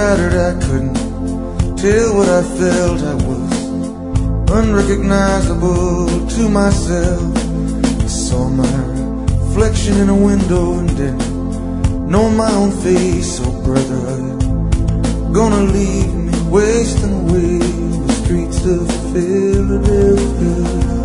shattered, I couldn't tell what I felt. I was unrecognizable to myself. I saw my reflection in a window and didn't know my own face. Oh brother, are you gonna leave me wasting away the streets of Philadelphia?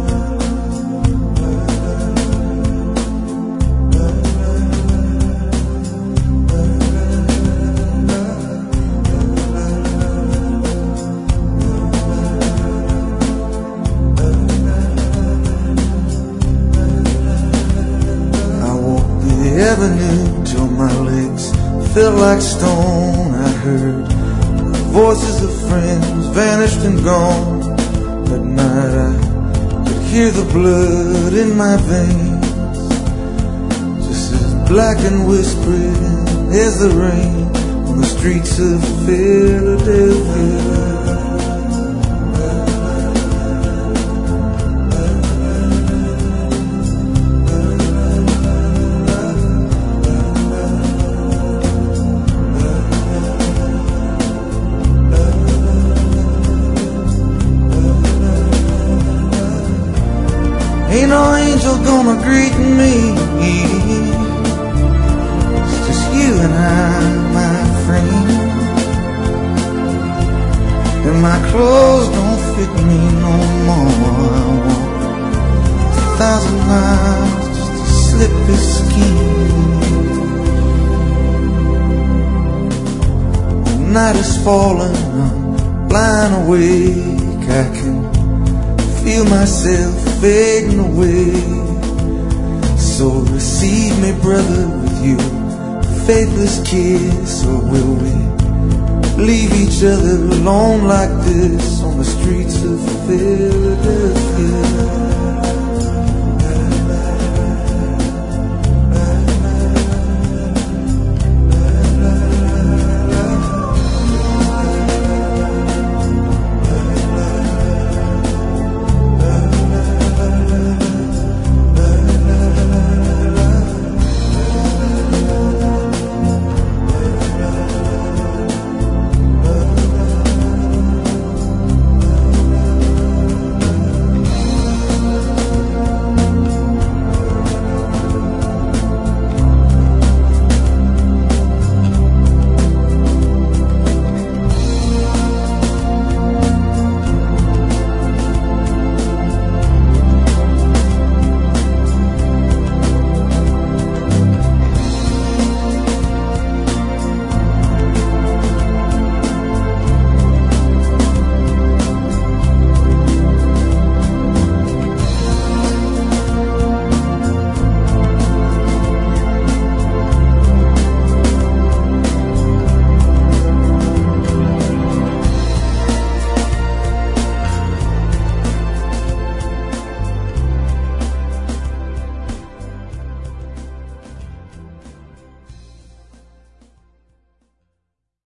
Avenue till my legs felt like stone. I heard voices of friends vanished and gone. At night I could hear the blood in my veins, just as black and whispering as the rain on the streets of Philadelphia. Ain't no angel gonna greet me. It's just you and I, my friend. And my clothes don't fit me no more. I walk 1,000 miles just to slip this skin. The night is falling, I'm lying awake. I can feel myself fading away. So receive me, brother, with you faithless kiss. Or will we leave each other alone like this on the streets of Philadelphia?